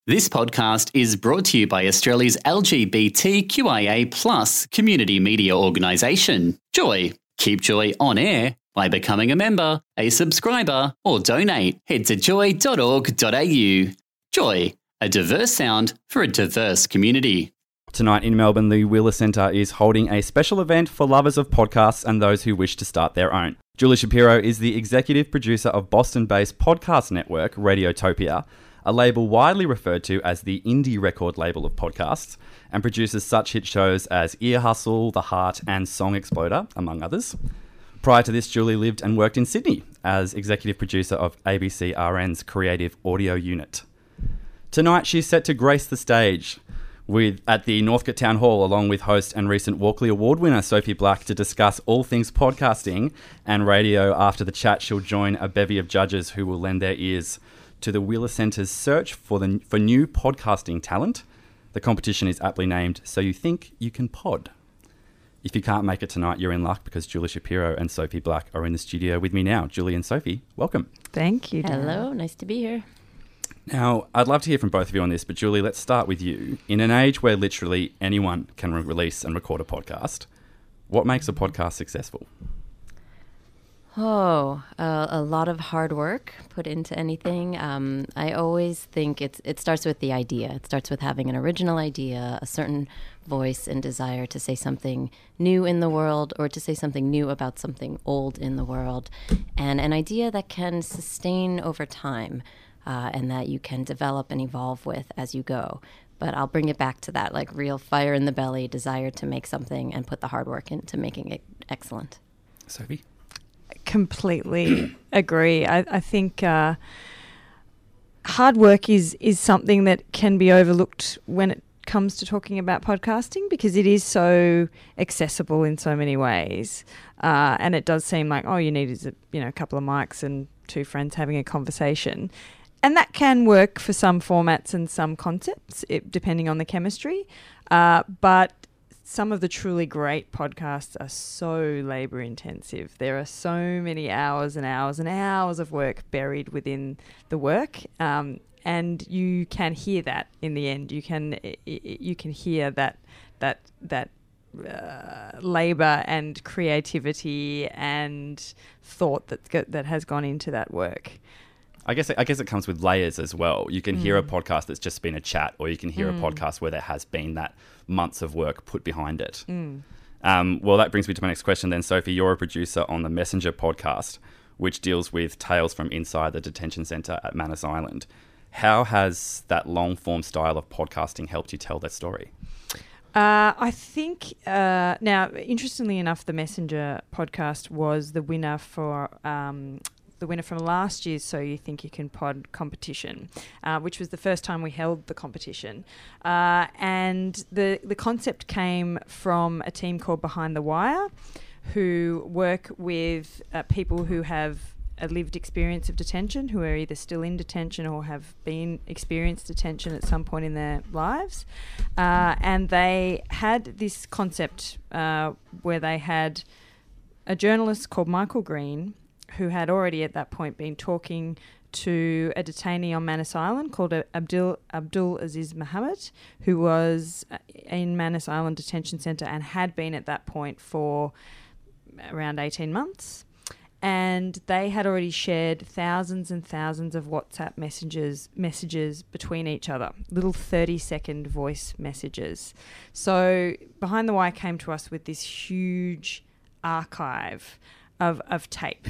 This podcast is brought to you by Australia's LGBTQIA+ community media organisation, Joy. Keep Joy on air by becoming a member, a subscriber, or donate. Head to joy.org.au. Joy, a diverse sound for a diverse community. Tonight in Melbourne, the Wheeler Centre is holding a special event for lovers of podcasts and those who wish to start their own. Julie Shapiro is the executive producer of Boston-based podcast network Radiotopia, a label widely referred to as the indie record label of podcasts, and produces such hit shows as Ear Hustle, The Heart, and Song Exploder, among others. Prior to this, Julie lived and worked in Sydney as executive producer of ABC RN's creative audio unit. Tonight, she's set to grace the stage at the Northcote Town Hall, along with host and recent Walkley Award winner Sophie Black, to discuss all things podcasting and radio. After the chat, she'll join a bevy of judges who will lend their ears to the Wheeler Centre's search for new podcasting talent. The competition is aptly named So You Think You Can Pod. If you can't make it tonight, you're in luck, because Julie Shapiro and Sophie Black are in the studio with me now. Julie and Sophie, welcome. Thank you, Dan. Hello, nice to be here. Now, I'd love to hear from both of you on this, but Julie, let's start with you. In an age where literally anyone can release and record a podcast, what makes a podcast successful? A lot of hard work put into anything. I always think it starts with the idea. It starts with having an original idea, a certain voice and desire to say something new in the world, or to say something new about something old in the world, and an idea that can sustain over time, and that you can develop and evolve with as you go. But I'll bring it back to that, like, real fire in the belly, desire to make something and put the hard work into making it excellent. Sophie? Completely agree. I think hard work is something that can be overlooked when it comes to talking about podcasting, because it is so accessible in so many ways, and it does seem like, you need is a couple of mics and two friends having a conversation, and that can work for some formats and some concepts, depending on the chemistry, but some of the truly great podcasts are so labour intensive. There are so many hours and hours and hours of work buried within the work, and you can hear that in the end. You can hear that labour and creativity and thought that has gone into that work. I guess it comes with layers as well. You can hear a podcast that's just been a chat, or you can hear a podcast where there has been that months of work put behind it. Well, that brings me to my next question then. Sophie, you're a producer on the Messenger podcast, which deals with tales from inside the detention centre at Manus Island. How has that long-form style of podcasting helped you tell that story? I think, now, interestingly enough, the Messenger podcast was the winner from last year's So You Think You Can Pod competition, which was the first time we held the competition. And the concept came from a team called Behind the Wire, who work with people who have a lived experience of detention, who are either still in detention or have experienced detention at some point in their lives. And they had this concept where they had a journalist called Michael Green, who had already at that point been talking to a detainee on Manus Island called Abdul Aziz Mohammed, who was in Manus Island Detention Centre and had been at that point for around 18 months. And they had already shared thousands and thousands of WhatsApp messages between each other, little 30-second voice messages. So Behind the Wire came to us with this huge archive of tape.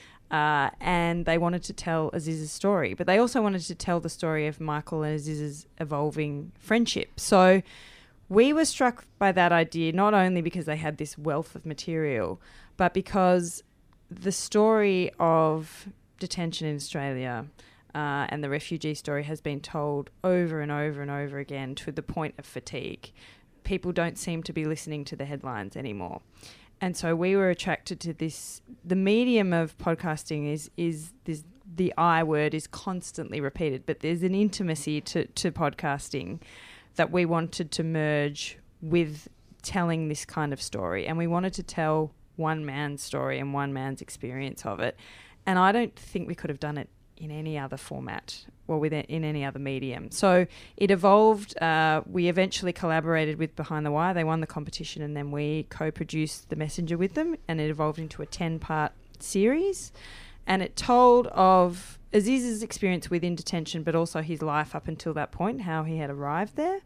And they wanted to tell Aziz's story, but they also wanted to tell the story of Michael and Aziz's evolving friendship. So we were struck by that idea, not only because they had this wealth of material, but because the story of detention in Australia and the refugee story has been told over and over and over again to the point of fatigue. People don't seem to be listening to the headlines anymore. And so we were attracted to this. The medium of podcasting is this, the I word is constantly repeated, but there's an intimacy to podcasting that we wanted to merge with telling this kind of story. And we wanted to tell one man's story and one man's experience of it. And I don't think we could have done it in any other format or in any other medium. So it evolved. We eventually collaborated with Behind the Wire. They won the competition, and then we co-produced The Messenger with them, and it evolved into a 10-part series. And it told of Aziz's experience within detention, but also his life up until that point, how he had arrived there.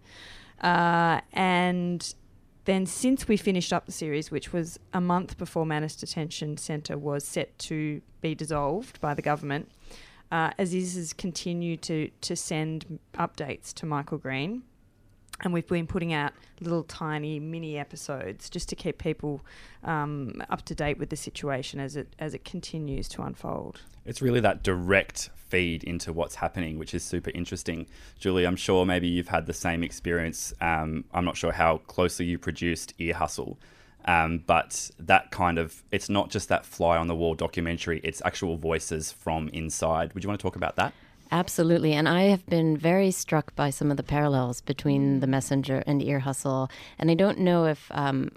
And then since we finished up the series, which was a month before Manus Detention Centre was set to be dissolved by the government, Aziz has continued to send updates to Michael Green. And we've been putting out little tiny mini episodes just to keep people up to date with the situation as it continues to unfold. It's really that direct feed into what's happening, which is super interesting. Julie, I'm sure maybe you've had the same experience. I'm not sure how closely you produced Ear Hustle, but that kind of, it's not just that fly on the wall documentary, it's actual voices from inside. Would you want to talk about that? Absolutely. And I have been very struck by some of the parallels between The Messenger and Ear Hustle. And I don't know if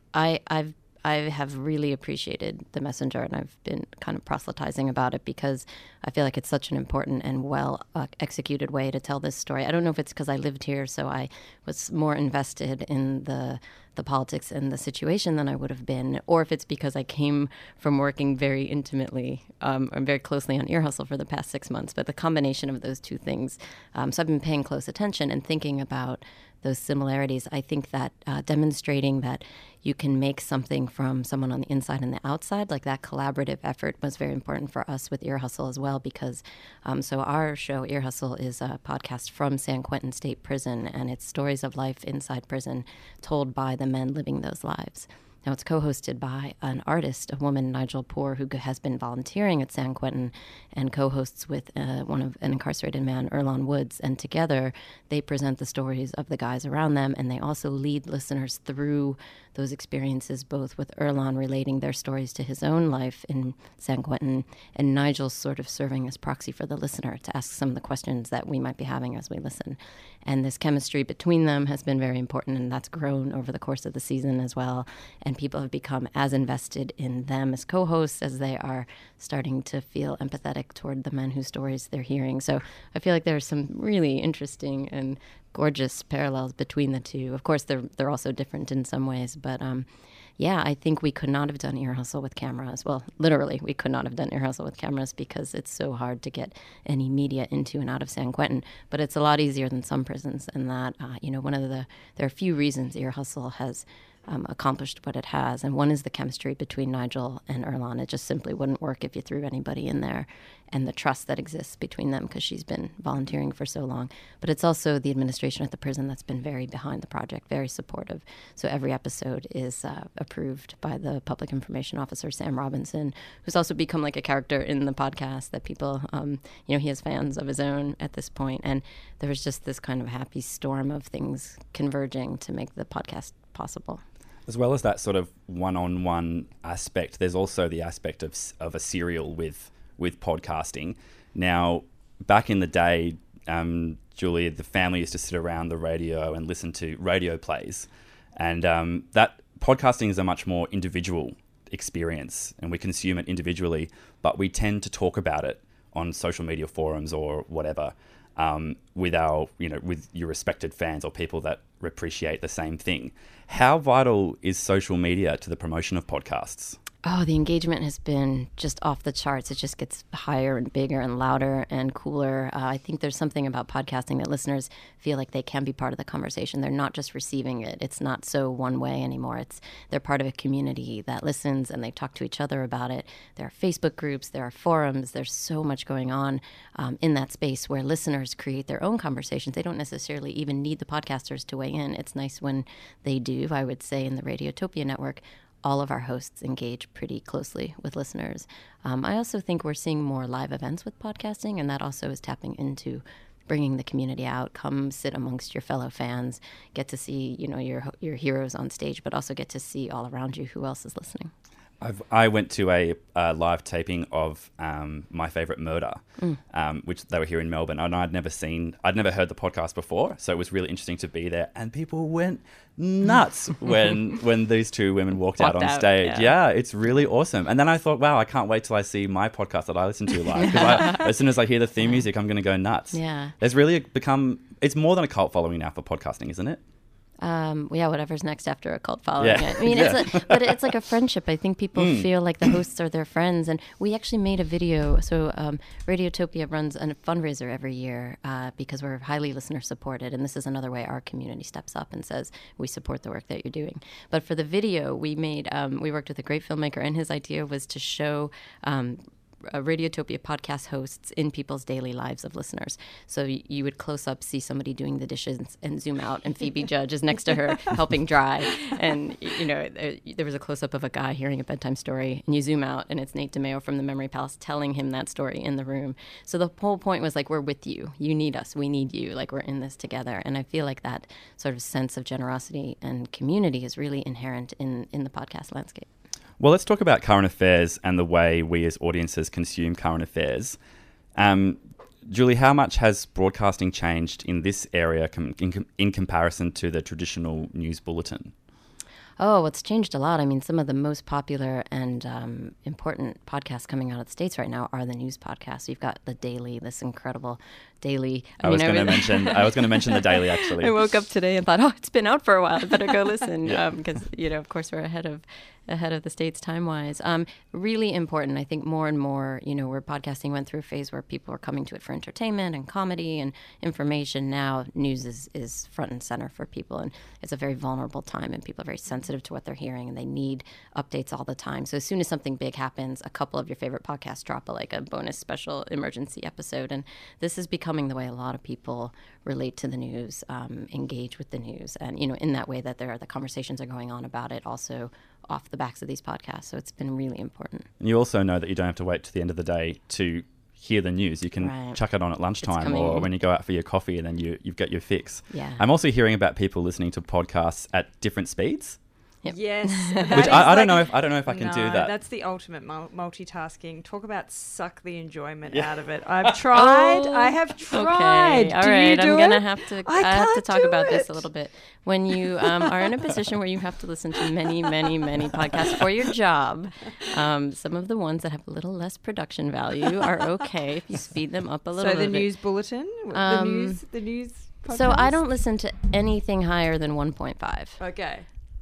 I have really appreciated The Messenger, and I've been kind of proselytizing about it because I feel like it's such an important and well executed way to tell this story. I don't know if it's because I lived here, so I was more invested in the politics and the situation than I would have been, or if it's because I came from working very intimately and very closely on Ear Hustle for the past 6 months. But the combination of those two things, so I've been paying close attention and thinking about those similarities. I think that demonstrating that you can make something from someone on the inside and the outside, like that collaborative effort, was very important for us with Ear Hustle as well, because so our show, Ear Hustle, is a podcast from San Quentin State Prison, and it's stories of life inside prison told by the men living those lives. Now, it's co-hosted by an artist, a woman, Nigel Poor, who has been volunteering at San Quentin and co-hosts with an incarcerated man, Earlonne Woods. And together, they present the stories of the guys around them, and they also lead listeners through those experiences, both with Earlonne relating their stories to his own life in San Quentin, and Nigel sort of serving as proxy for the listener to ask some of the questions that we might be having as we listen. And this chemistry between them has been very important, and that's grown over the course of the season as well. And people have become as invested in them as co-hosts as they are starting to feel empathetic toward the men whose stories they're hearing. So I feel like there's some really interesting and gorgeous parallels between the two. Of course, they're also different in some ways, but yeah, I think we could not have done Ear Hustle with cameras. Well, literally, we could not have done Ear Hustle with cameras because it's so hard to get any media into and out of San Quentin. But it's a lot easier than some prisons, and that there are a few reasons Ear Hustle has accomplished what it has, and one is the chemistry between Nigel and Earlonne. It just simply wouldn't work if you threw anybody in there, and the trust that exists between them because she's been volunteering for so long. But it's also the administration at the prison that's been very behind the project, very supportive. So every episode is approved by the public information officer, Sam Robinson, who's also become like a character in the podcast that people, he has fans of his own at this point. And there was just this kind of happy storm of things converging to make the podcast possible. As well as that sort of one-on-one aspect, there's also the aspect of a serial with podcasting. Now, back in the day, Julia, the family used to sit around the radio and listen to radio plays. And that podcasting is a much more individual experience, and we consume it individually, but we tend to talk about it on social media forums or whatever with your respected fans or people that appreciate the same thing. How vital is social media to the promotion of podcasts? Oh, the engagement has been just off the charts. It just gets higher and bigger and louder and cooler. I think there's something about podcasting that listeners feel like they can be part of the conversation. They're not just receiving it. It's not so one way anymore. They're part of a community that listens, and they talk to each other about it. There are Facebook groups, there are forums. There's so much going on in that space where listeners create their own conversations. They don't necessarily even need the podcasters to weigh in. It's nice when they do. I would say in the Radiotopia network, all of our hosts engage pretty closely with listeners. I also think we're seeing more live events with podcasting, and that also is tapping into bringing the community out. Come sit amongst your fellow fans, get to see your heroes on stage, but also get to see all around you who else is listening. I went to a live taping of My Favourite Murder, which they were here in Melbourne, and I'd never heard the podcast before, so it was really interesting to be there. And people went nuts when these two women walked out on stage. Yeah, it's really awesome. And then I thought, wow, I can't wait till I see my podcast that I listen to live, because as soon as I hear the theme music, I'm going to go nuts. Yeah, there's really it's more than a cult following now for podcasting, isn't it? Whatever's next after a cult following. Yeah. I mean, but it's like a friendship. I think people feel like the hosts are their friends. And we actually made a video. So Radiotopia runs a fundraiser every year because we're highly listener supported. And this is another way our community steps up and says, we support the work that you're doing. But for the video we made, we worked with a great filmmaker, and his idea was to show Radiotopia podcast hosts in people's daily lives of listeners. So you would close up see somebody doing the dishes and zoom out, and Phoebe Judge is next to her helping dry. And, there was a close up of a guy hearing a bedtime story, and you zoom out, and it's Nate DeMeo from the Memory Palace telling him that story in the room. So the whole point was like, we're with you. You need us. We need you. Like, we're in this together. And I feel like that sort of sense of generosity and community is really inherent in the podcast landscape. Well, let's talk about current affairs and the way we as audiences consume current affairs. Julie, how much has broadcasting changed in this area in comparison to the traditional news bulletin? Oh, it's changed a lot. I mean, some of the most popular and important podcasts coming out of the States right now are the news podcasts. You've got The Daily, this incredible Daily. I was going to mention The Daily, actually. I woke up today and thought, it's been out for a while. I better go listen because, of course, we're ahead of the States time-wise. Really important. I think more and more, where podcasting went through a phase where people were coming to it for entertainment and comedy and information. Now news is front and center for people, and it's a very vulnerable time, and people are very sensitive to what they're hearing, and they need updates all the time. So as soon as something big happens, a couple of your favorite podcasts drop a bonus special emergency episode, and this is becoming the way a lot of people relate to the news, engage with the news, and in that way that the conversations are going on about it also off the backs of these podcasts. So it's been really important. And you also know that you don't have to wait to the end of the day to hear the news. You can chuck it on at lunchtime or when you go out for your coffee, and then you've got your fix. Yeah. I'm also hearing about people listening to podcasts at different speeds. Yep. Yes, which I don't know if I can do that. That's the ultimate multitasking. Talk about suck the enjoyment out of it. I've tried. I have tried. Okay. All right. I'm gonna have to. I have to talk about this a little bit. When you are in a position where you have to listen to many, many, many podcasts for your job, some of the ones that have a little less production value are okay if you speed them up a little bit. So the news bulletin, the news. Podcast? So I don't listen to anything higher than 1.5. Okay.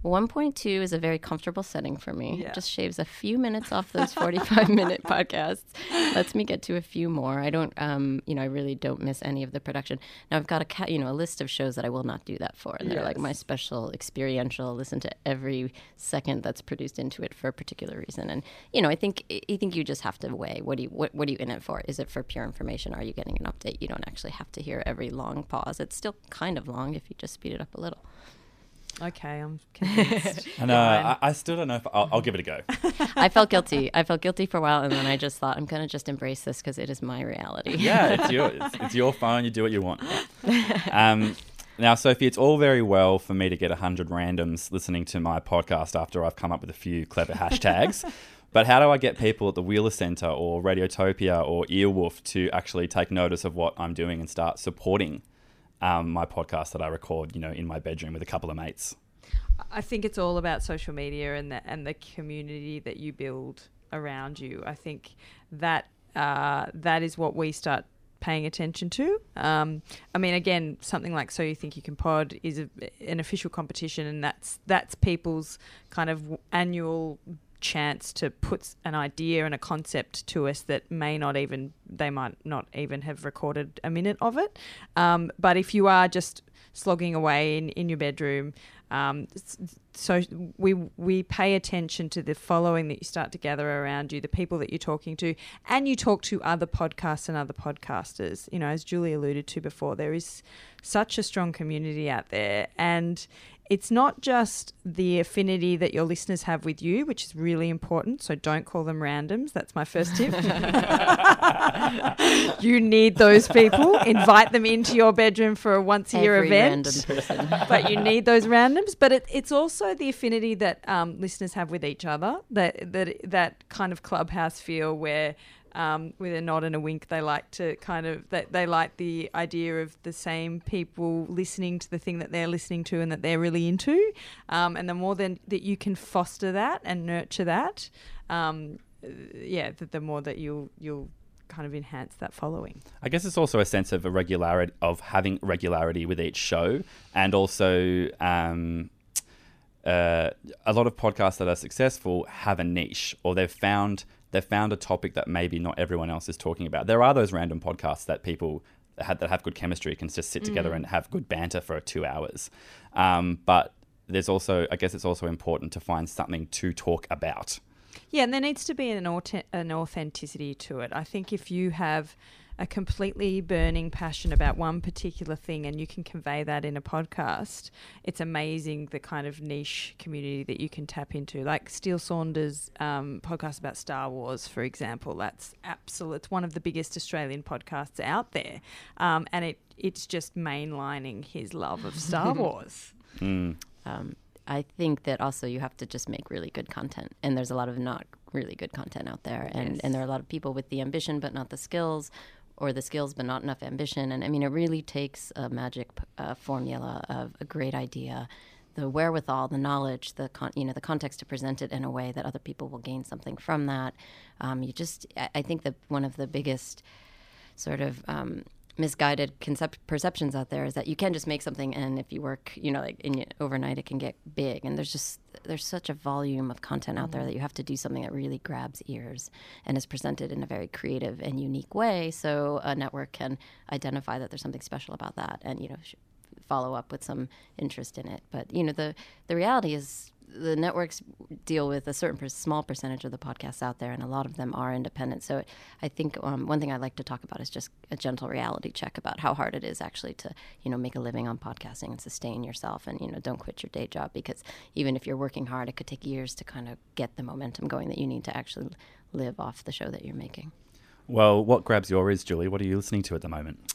1.2 is a very comfortable setting for me. Yeah. It just shaves a few minutes off those 45-minute podcasts. Lets me get to a few more. I don't, I really don't miss any of the production. Now I've got a list of shows that I will not do that for, and they're like my special experiential. Listen to every second that's produced into it for a particular reason. And I think you just have to weigh what are you in it for? Is it for pure information? Are you getting an update? You don't actually have to hear every long pause. It's still kind of long if you just speed it up a little. Okay, I'm convinced. And I still don't know if I'll give it a go. I felt guilty for a while, and then I just thought, I'm going to just embrace this because it is my reality. Yeah, it's your phone. You do what you want. Now, Sophie, it's all very well for me to get 100 randoms listening to my podcast after I've come up with a few clever hashtags. But how do I get people at the Wheeler Centre or Radiotopia or Earwolf to actually take notice of what I'm doing and start supporting my podcast that I record, in my bedroom with a couple of mates? I think it's all about social media and the community that you build around you. I think that that is what we start paying attention to. Again, something like So You Think You Can Pod is an official competition, and that's people's kind of annual chance to put an idea and a concept to us that they might not even have recorded a minute of it. But if you are just slogging away in your bedroom, so we pay attention to the following that you start to gather around you, the people that you're talking to, and you talk to other podcasts and other podcasters. As Julie alluded to before, there is such a strong community out there, and it's not just the affinity that your listeners have with you, which is really important. So don't call them randoms. That's my first tip. You need those people. Invite them into your bedroom for a once-a-year event. Random person. But you need those randoms. But it's also the affinity that listeners have with each other, that kind of clubhouse feel where with a nod and a wink, they like to they like the idea of the same people listening to the thing that they're listening to and that they're really into. And the more that you can foster that and nurture that, the more that you'll kind of enhance that following. I guess it's also a sense of having regularity with each show, and also a lot of podcasts that are successful have a niche, or they've found a topic that maybe not everyone else is talking about. There are those random podcasts that people that have good chemistry can just sit together and have good banter for 2 hours. But there's also, I guess it's also important to find something to talk about. Yeah, and there needs to be an authenticity to it. I think if you have a completely burning passion about one particular thing and you can convey that in a podcast, it's amazing the kind of niche community that you can tap into. Like Steele Saunders' podcast about Star Wars, for example, that's it's one of the biggest Australian podcasts out there. And it's just mainlining his love of Star Wars. I think that also you have to just make really good content, and there's a lot of not really good content out there, and there are a lot of people with the ambition but not the skills, or the skills but not enough ambition. And I mean, it really takes a magic formula of a great idea, the wherewithal, the knowledge, the context to present it in a way that other people will gain something from that. I think that one of the biggest sort of misguided perceptions out there is that you can just make something, and if you work, overnight, it can get big. And there's such a volume of content out there that you have to do something that really grabs ears and is presented in a very creative and unique way, so a network can identify that there's something special about that and follow up with some interest in it. But the reality is, the networks deal with a certain small percentage of the podcasts out there, and a lot of them are independent. So I think one thing I like to talk about is just a gentle reality check about how hard it is actually to, make a living on podcasting and sustain yourself, and, don't quit your day job, because even if you're working hard, it could take years to kind of get the momentum going that you need to actually live off the show that you're making. Well, what grabs your ears, Julie? What are you listening to at the moment?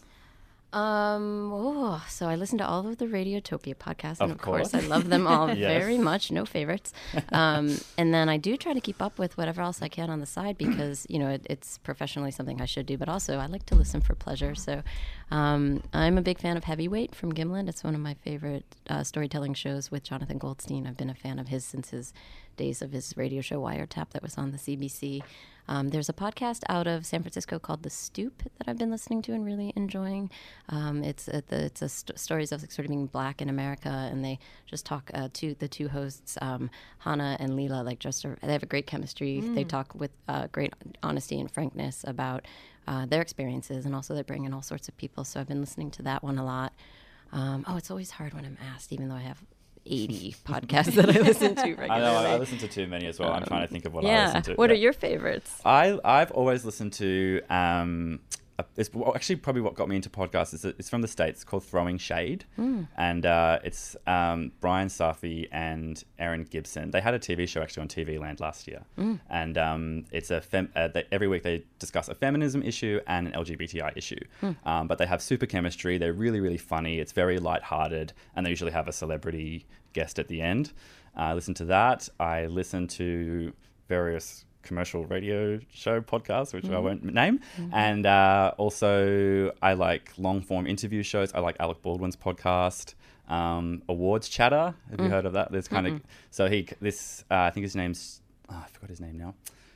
So I listen to all of the Radiotopia podcasts, and of course I love them all very much, no favorites. And then I do try to keep up with whatever else I can on the side, because, it's professionally something I should do, but also I like to listen for pleasure. So I'm a big fan of Heavyweight from Gimlet. It's one of my favorite storytelling shows with Jonathan Goldstein. I've been a fan of his since his days of his radio show Wiretap that was on the CBC. There's a podcast out of San Francisco called The Stoop that I've been listening to and really enjoying. It's stories of sort of being Black in America, and they just talk to the two hosts, Hannah and Leela. They have a great chemistry. They talk with great honesty and frankness about their experiences, and also they bring in all sorts of people. So I've been listening to that one a lot. It's always hard when I'm asked, even though I have 80 podcasts that I listen to regularly. I know, I listen to too many as well. I'm trying to think of what I listen to. What are your favorites? I've always listened to, it's actually probably what got me into podcasts. It's from the States, called Throwing Shade. And it's Brian Safi and Erin Gibson. They had a TV show actually on TV Land last year. And it's every week they discuss a feminism issue and an LGBTI issue. But they have super chemistry. They're really, really funny. It's very lighthearted. And they usually have a celebrity guest at the end. I listen to that. I listen to various commercial radio show podcasts, which I won't name. And also I like long form interview shows. I like Alec Baldwin's podcast, Awards Chatter. Have you heard of that? There's kind of, so I think his name's, I forgot his name now.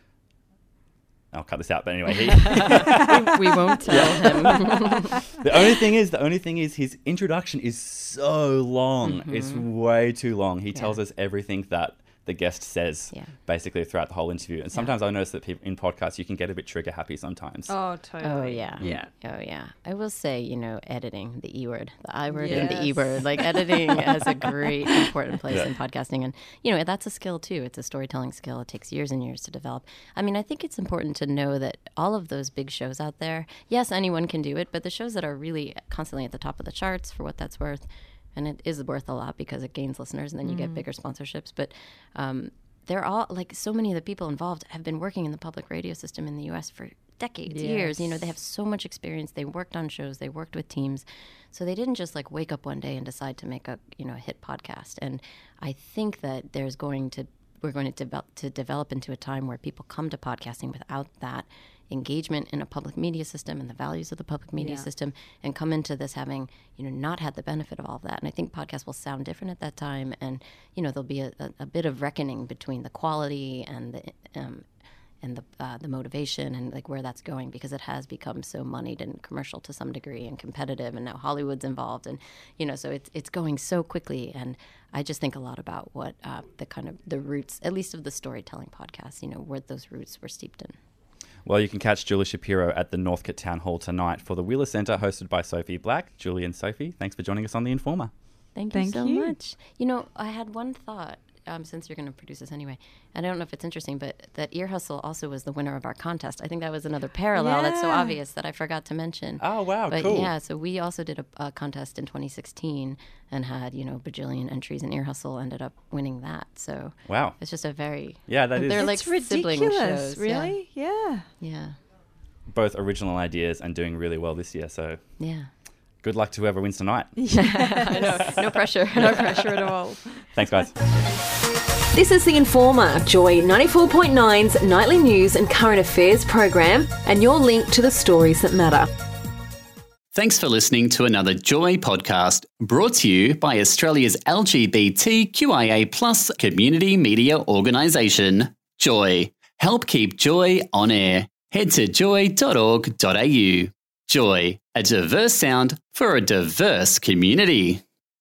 I'll cut this out, but anyway, we won't tell him. The only thing is his introduction is so long. It's way too long. He tells us everything that the guest says basically throughout the whole interview. And sometimes I notice that people in podcasts, you can get a bit trigger happy sometimes. Oh, totally. Oh, yeah. Oh, yeah. I will say, editing, the E word, the I word and the E word, editing has a great important place in podcasting. And, that's a skill too. It's a storytelling skill. It takes years and years to develop. I mean, I think it's important to know that all of those big shows out there, yes, anyone can do it, but the shows that are really constantly at the top of the charts, for what that's worth, and it is worth a lot because it gains listeners, and then you get bigger sponsorships. But they're all, like, so many of the people involved have been working in the public radio system in the U.S. for decades, years. You know, they have so much experience. They worked on shows. They worked with teams. So they didn't just, like, wake up one day and decide to make a hit podcast. And I think that we're going to develop into a time where people come to podcasting without that engagement in a public media system and the values of the public media system, and come into this having, not had the benefit of all of that. And I think podcasts will sound different at that time. And, there'll be a bit of reckoning between the quality and the motivation and, like, where that's going, because it has become so moneyed and commercial to some degree and competitive, and now Hollywood's involved, and so it's going so quickly. And I just think a lot about what the roots, at least of the storytelling podcast, where those roots were steeped in. Well, you can catch Julie Shapiro at the Northcote Town Hall tonight for the Wheeler Centre, hosted by Sophie Black. Julie and Sophie, thanks for joining us on The Informer. Thank you so much. I had one thought. Since you're going to produce this anyway, and I don't know if it's interesting, but that Ear Hustle also was the winner of our contest. I think that was another parallel that's so obvious that I forgot to mention. Oh, wow, but cool. Yeah, so we also did a contest in 2016 and had, bajillion entries, and Ear Hustle ended up winning that. So wow, it's just a very... Yeah, that is... They're like sibling shows. Really? Yeah. Both original ideas and doing really well this year, so... Yeah. Good luck to whoever wins tonight. I know. No pressure. No pressure at all. Thanks, guys. This is The Informer, Joy 94.9's nightly news and current affairs program, and your link to the stories that matter. Thanks for listening to another Joy podcast, brought to you by Australia's LGBTQIA+ community media organisation, Joy. Help keep Joy on air. Head to joy.org.au. Joy, a diverse sound for a diverse community.